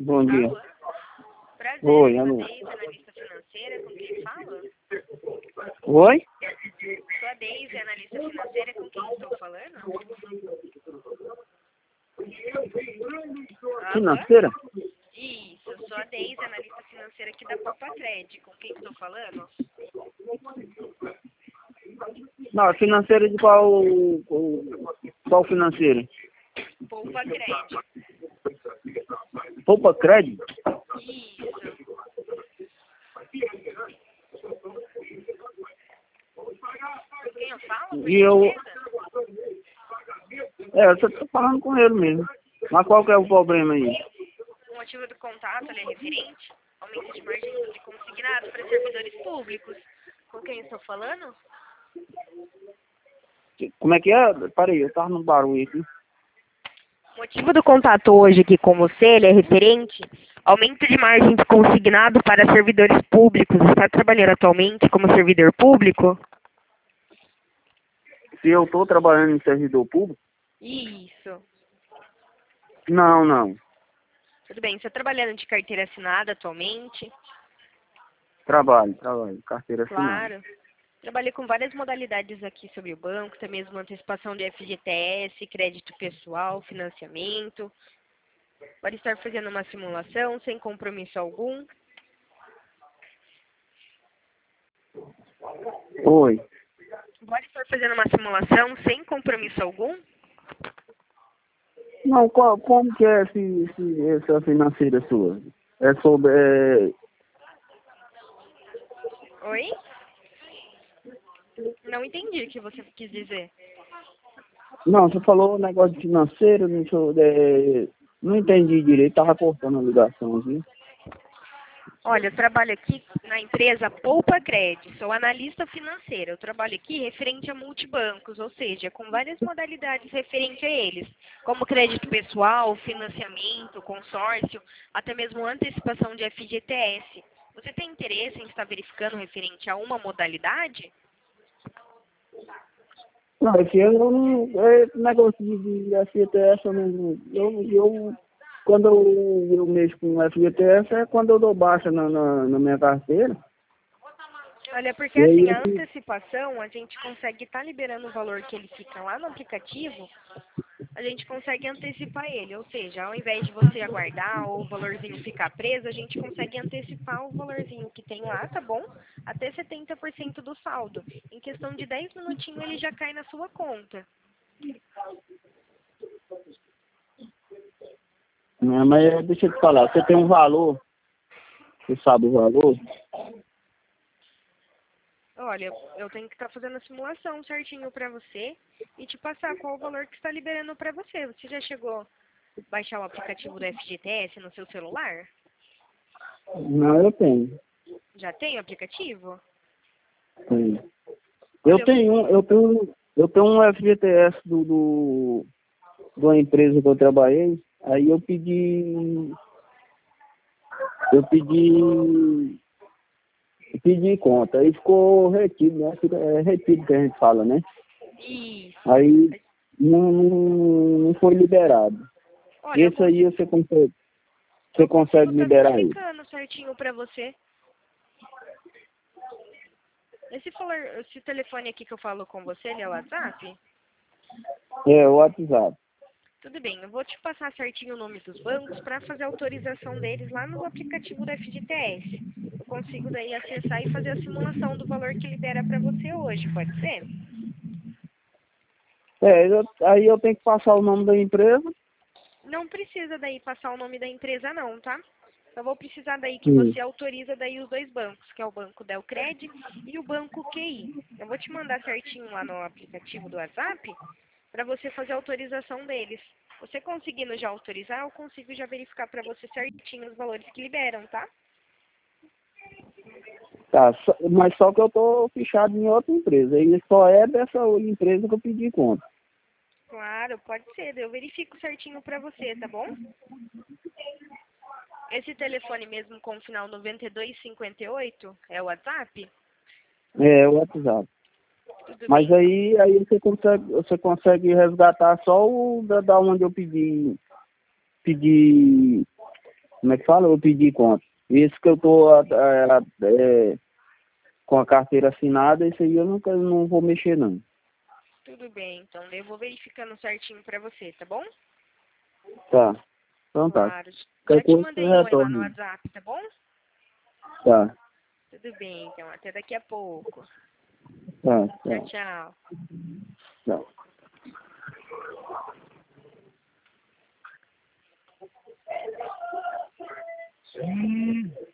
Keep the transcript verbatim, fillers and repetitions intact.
Bom dia. Alô? Prazer, Oi, sou a alô. Deise, analista financeira, com quem falo? Oi? Sou a Deise, analista financeira, com quem estou falando? Alô? Financeira? Isso, eu sou a Deise, analista financeira aqui da Poupa Cred, com quem estou falando? Não, financeira de qual, qual financeira? Poupa Cred. Poupa Crédito? Isso. Com quem eu falo, por E eu... gentileza? É, eu só tô falando com ele mesmo. Mas qual que é o problema aí? O motivo do contato ele é referente ao aumento de margem de consignado para servidores públicos. Com quem estou falando? Como é que é? Peraí, eu tava no barulho aqui. O motivo do contato hoje aqui com você ele é referente ao aumento de margem de consignado para servidores públicos. Está trabalhando atualmente como servidor público? Se eu tô trabalhando em servidor público? Isso. Não, não. Tudo bem. Você está trabalhando de carteira assinada atualmente? Trabalho, trabalho. Carteira assinada. Claro. Trabalhei com várias modalidades aqui sobre o banco, até mesmo antecipação de F G T S, crédito pessoal, financiamento. Pode estar fazendo uma simulação sem compromisso algum. Oi. Pode estar fazendo uma simulação sem compromisso algum. Não, qual, como que é esse, esse, essa financeira sua? É sobre... É... Oi? Não entendi o que você quis dizer. Não, você falou negócio de financeiro, não, sou, é... não entendi direito, tava cortando a ligação aqui. Olha, eu trabalho aqui na empresa Poupa Cred, sou analista financeira. Eu trabalho aqui referente a multibancos, ou seja, com várias modalidades referente a eles, como crédito pessoal, financiamento, consórcio, até mesmo antecipação de F G T S. Você tem interesse em estar verificando referente a uma modalidade? Não, esse eu não... É, negócio de, de F G T S, eu não... Eu, eu, quando eu, eu mexo com F G T S é quando eu dou baixa na, na, na minha carteira. Olha, porque E aí, assim, a antecipação, a gente consegue estar liberando o valor que ele fica lá no aplicativo, a gente consegue antecipar ele, ou seja, ao invés de você aguardar ou o valorzinho ficar preso, a gente consegue antecipar o valorzinho que tem lá, tá bom? Até setenta por cento do saldo. Em questão de dez minutinhos ele já cai na sua conta. né, mas deixa eu te falar, você tem um valor, você sabe o valor? Olha, eu tenho que estar fazendo a simulação certinho pra você e te passar qual o valor que está liberando pra você. Você já chegou a baixar o aplicativo do F G T S no seu celular? Não, eu tenho. Já tem o aplicativo? tenho. Olha, Eu tenho, eu tenho, eu tenho um F G T S do, do, de uma empresa que eu trabalhei, aí eu pedi, eu pedi, pedi conta, aí ficou retido, né? Fica- É retido que a gente fala, né? Isso. Aí não, não, não foi liberado. Olha, eu Esse aí consigo, você consegue, você eu consegue consigo estar liberar ele. verificando certinho pra você. Esse, falar, esse telefone aqui que eu falo com você, ele é o WhatsApp? É, o WhatsApp. Tudo bem, eu vou te passar certinho o nome dos bancos para fazer a autorização deles lá no aplicativo da F G T S. Eu consigo daí acessar e fazer a simulação do valor que libera para você hoje, pode ser? É, eu, aí eu tenho que passar o nome da empresa. Não precisa daí passar o nome da empresa não, tá? Eu vou precisar daí que Sim. você autoriza daí os dois bancos, que é o Banco Delcred e o Banco Q I. Eu vou te mandar certinho lá no aplicativo do WhatsApp para você fazer a autorização deles. Você conseguindo já autorizar, eu consigo já verificar para você certinho os valores que liberam, tá? Tá, só- mas só que eu tô fichado em outra empresa. E só é dessa empresa que eu pedi conta. Claro, pode ser. Eu verifico certinho para você, tá bom? Esse telefone mesmo com o final noventa e dois cinquenta e oito é o WhatsApp? É, o WhatsApp. Tudo Mas bem. aí, aí você consegue, você consegue resgatar só o da, da onde eu pedi, pedi, como é que fala? Eu pedi conta. Esse que eu tô a- a- é, com a carteira assinada, esse aí eu nunca não vou mexer não. Tudo bem, então eu vou verificando certinho pra você, tá bom? Tá. Então tá. Claro. Já Qualquer te coisa mandei você um oi lá no retorna. WhatsApp, tá bom? Tá. Tudo bem, então. Até daqui a pouco. Tá. Tchau, Tá. tchau. Tá. Sim.